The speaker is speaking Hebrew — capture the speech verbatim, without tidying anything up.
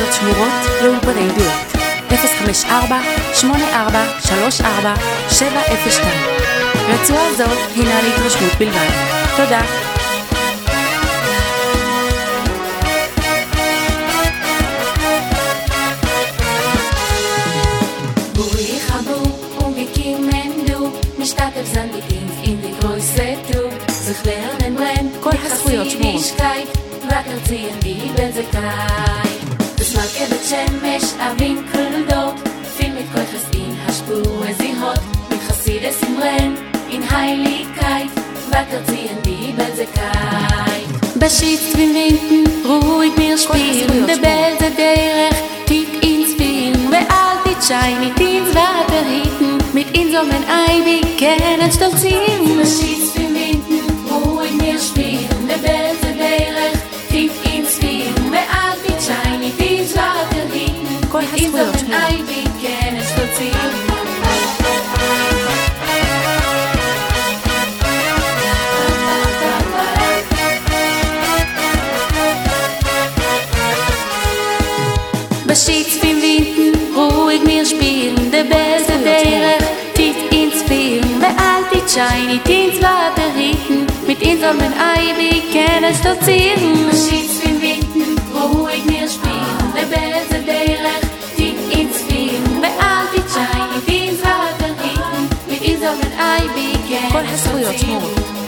הזכויות שמורות לאולפני דואט. אפס חמש ארבע שמונה ארבע שלוש ארבע שבע אפס שתיים. רצועה זו הינה להתרשמות בלבד. תודה. כל הזכויות שמורות. Wakerziehen die Belsekai. Das Marke wird Shemesh, Avin Kuldot. Viel mit Koiches in Hashpur, sie hot. Mit Chassides im Ren, in Heiligkeit. Wakerziehen die Belsekai. Beschitz wie Winden, ruhig mir spielen. Der Belse derech, tief ins Film. Bealt die Schei mit ins Water hitten. Mit insomen Ei, wie kennen stolzieren. Beschitz wie Winden, ruhig mir spielen. Der Belse derech, tief ins Film, bealt wie Schei mit ins Water hitten. כל הזכויות insomen Ei, wie kennen stolzieren. Beschitz wie Winden, ruhig mir spielen. Der Belse derech, tief ins Film. Bealt die Schei mit ins Water hitten. Mit insomen Ei, wie kennen stolzieren. Beschitz wie Winden, ruhig mir spielen. Der Belse derech, tief ins Film. Bealt die Schei mit ins Water hitten. Mit insomen Ei, wie kennen כל הזכויות stolzieren. שמורות.